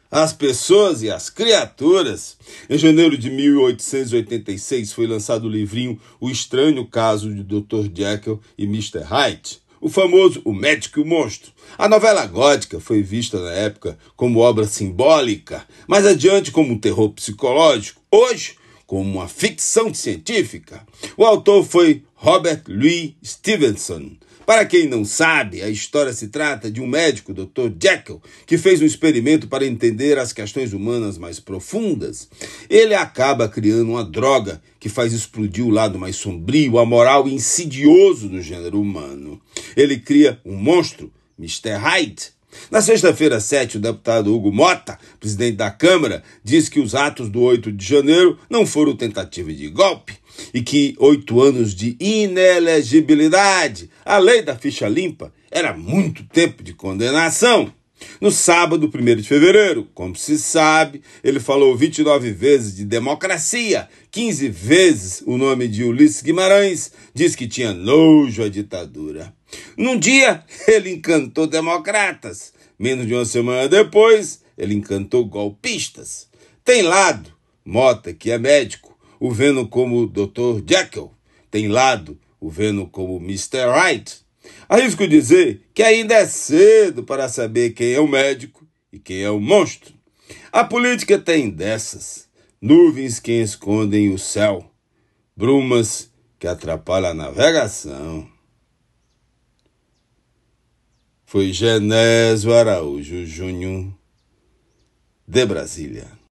as pessoas e as criaturas. Em janeiro de 1886 foi lançado o livrinho O Estranho Caso de Dr. Jekyll e Mr. Hyde, o famoso O Médico e o Monstro. A novela gótica foi vista na época como obra simbólica, mais adiante como um terror psicológico, hoje como uma ficção científica. O autor foi Robert Louis Stevenson. Para quem não sabe, a história se trata de um médico, Dr. Jekyll, que fez um experimento para entender as questões humanas mais profundas. Ele acaba criando uma droga que faz explodir o lado mais sombrio, amoral e insidioso do gênero humano. Ele cria um monstro, Mr. Hyde. Na sexta-feira 7, o deputado Hugo Mota, presidente da Câmara, disse que os atos do 8 de janeiro não foram tentativa de golpe e que 8 anos de inelegibilidade, a lei da ficha limpa, era muito tempo de condenação. No sábado, 1º de fevereiro, como se sabe, ele falou 29 vezes de democracia, 15 vezes o nome de Ulisses Guimarães, disse que tinha nojo à ditadura. Num dia, ele encantou democratas. Menos de uma semana depois, ele encantou golpistas. Tem lado, Mota, que é médico, o vendo como Dr. Jekyll. Tem lado, o vendo como Mr. Hyde. Arrisco dizer que ainda é cedo para saber quem é o médico e quem é o monstro. A política tem dessas, nuvens que escondem o céu, brumas que atrapalham a navegação. Foi Genésio Araújo Júnior, de Brasília.